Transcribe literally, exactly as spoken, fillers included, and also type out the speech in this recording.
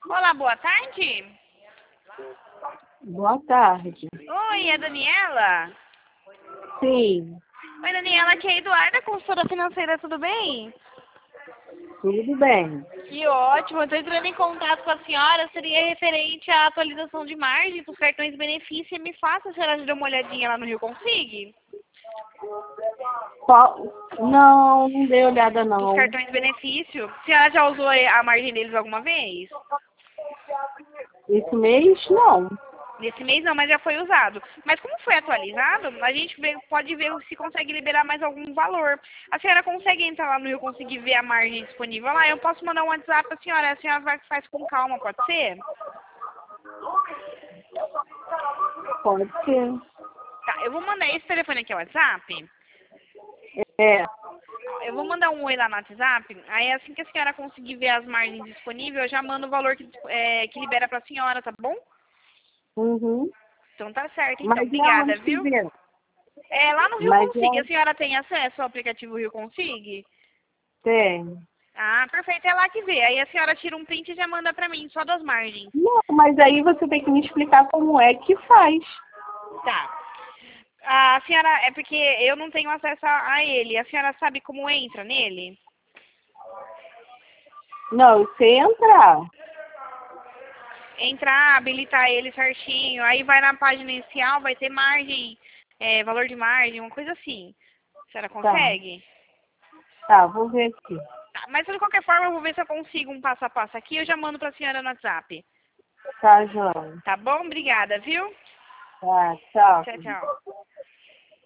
Olá, boa tarde. Boa tarde. Oi, é a Daniela? Sim, Oi, Daniela, aqui é a Eduarda, consultora financeira, tudo bem? tudo bem. Que ótimo, eu estou entrando em contato com a senhora, seria referente à atualização de margem dos cartões de benefício e me faça, a senhora dê uma olhadinha lá no Rio Consigue? Qual... Não, não dei olhada Dos não. cartões de benefício, a senhora já usou a margem deles alguma vez? Esse mês, não. Nesse mês não, mas já foi usado. Mas como foi atualizado, a gente vê- pode ver se consegue liberar mais algum valor. A senhora consegue entrar lá no Rio, conseguir ver a margem disponível lá? Eu posso mandar um WhatsApp para a senhora, a senhora vai, faz com calma, pode ser? Pode ser. Tá, eu vou mandar esse telefone aqui, é o WhatsApp. É, Eu vou mandar um oi lá no WhatsApp, aí assim que a senhora conseguir ver as margens disponíveis, eu já mando o valor que, é, que libera para a senhora, tá bom? uhum. Então tá certo, então. Mas é Obrigada, onde que viu? vê? É, lá no Rio Mas Consigue, a é... senhora tem acesso ao aplicativo Rio Consigue? Tem. Ah, perfeito, é lá que vê. Aí a senhora tira um print e já manda pra mim, só das margens. Não, mas aí você tem que me explicar como é que faz. Tá. A senhora, é porque eu não tenho acesso a a ele. A senhora sabe como entra nele? Não, você entrar. Entrar, habilitar ele certinho, aí vai na página inicial, vai ter margem, é, valor de margem, uma coisa assim. A senhora Tá, consegue? tá, vou ver aqui. Tá, mas de qualquer forma eu vou ver se eu consigo um passo a passo aqui, eu já mando pra senhora no WhatsApp. Tá, João. Tá bom? Obrigada, viu? Tá, tchau. Tchau, tchau.